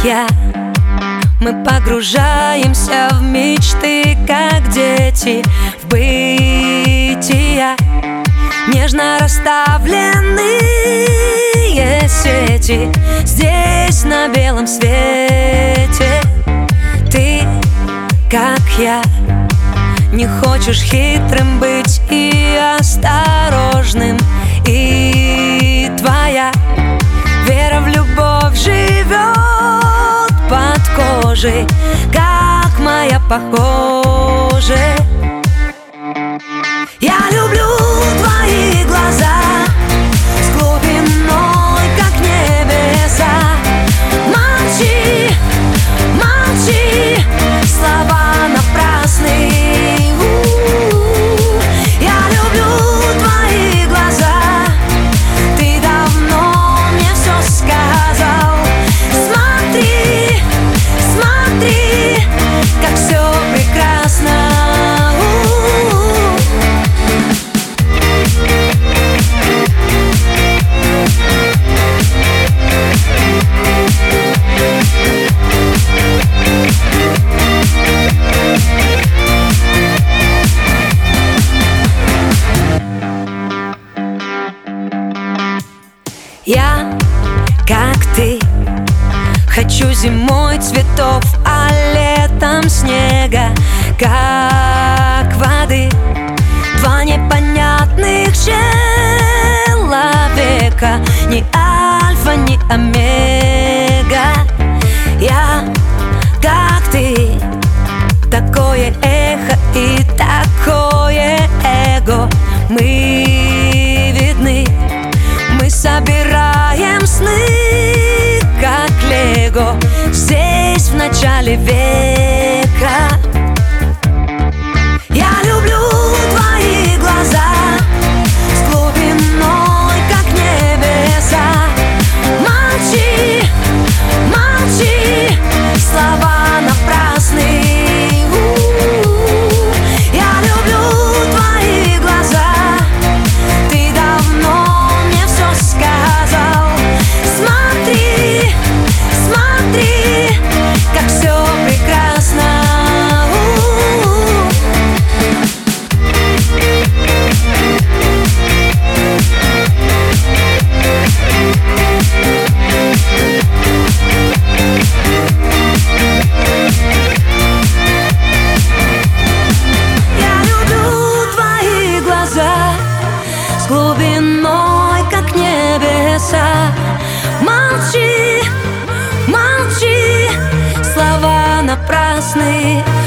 я. Мы погружаемся в мечты, как дети, в бытия. Нежно расставленные сети здесь на белом свете. Ты, как я, не хочешь хитрым быть и осторожным. И твоя вера в любовь живет под кожей, как моя похоже. Я люблю твои глаза с глубиной, как небеса. Молчи, молчи, слова напрасны. Я люблю твои глаза, ты давно мне все сказал. Смотри, смотри, как все прекрасно. Я, как ты, хочу зимой цветов, а летом снега, как воды. Два непонятных человека, ни альфа, ни омега. Я, как ты, такое эхо и такое эго. Мы видны, мы собираем сны, как лего, здесь в начале века. Я люблю твои глаза с глубиной, как небеса. Молчи, молчи, слова напрасны. Я люблю твои глаза, ты давно мне все сказал. Смотри, смотри, как все прекрасно. С глубиной, как небеса. Молчи, молчи, слова напрасны.